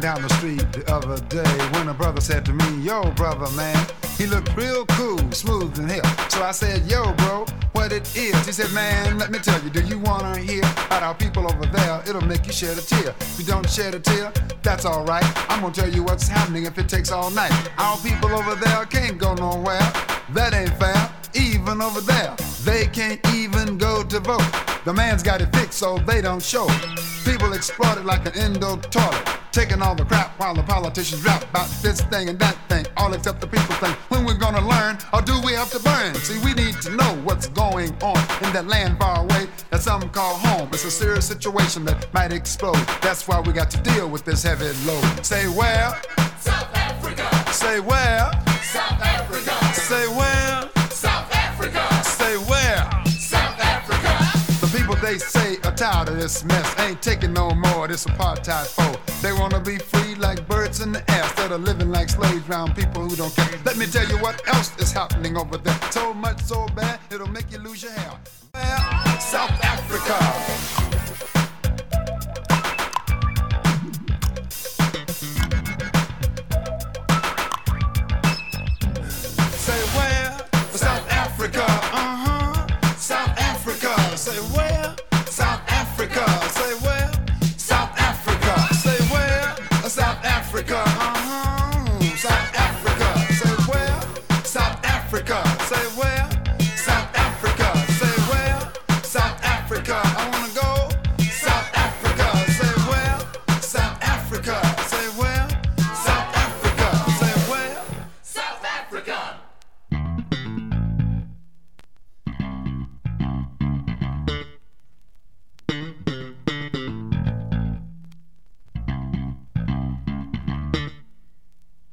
down the street the other day when a brother said to me, yo, brother, man, he looked real cool, smooth and hip. So I said, yo, bro, what it is? He said, man, let me tell you, do you want to hear about our people over there? It'll make you shed a tear. If you don't shed a tear, that's all right. I'm going to tell you what's happening if it takes all night. Our people over there can't go nowhere. That ain't fair. Even over there, they can't even go to vote. The man's got it fixed so they don't show. People exploited like an indoor toilet, taking all the crap while the politicians rap about this thing and that thing, all except the people think. When we're gonna learn, or do we have to burn? See, we need to know what's going on in that land far away that some call home. It's a serious situation that might explode. That's why we got to deal with this heavy load. Say where? South Africa. Say where? South Africa. Say where? South Africa. Say where? South Africa. The people they say are tired of this mess, ain't taking no more of this apartheid foe. They wanna be free like birds in the air instead of living like slaves around people who don't care. Let me tell you what else is happening over there. So much so bad, it'll make you lose your hair. Where? South Africa.